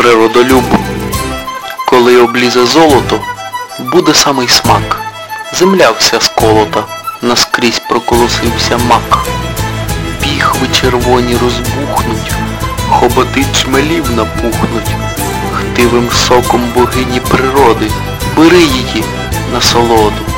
природолюб. Коли облізе золото, буде самий смак. Земля вся сколота, наскрізь проколосився мак. Піхви червоні розбухнуть, хоботи чмелів напухнуть. Хтивим соком богині природи, бери її насолоду.